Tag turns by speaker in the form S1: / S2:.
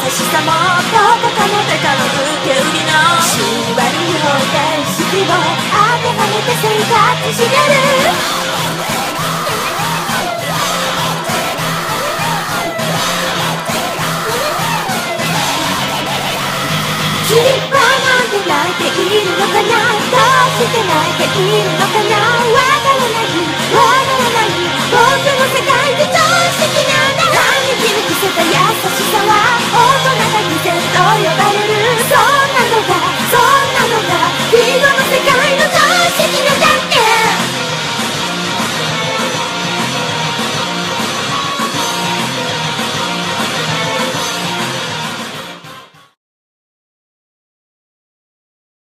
S1: しさもどこかの手から受け売りの縛り方程式を当てはめて生活してる君はなんで泣いているのかなどうして泣いているのかな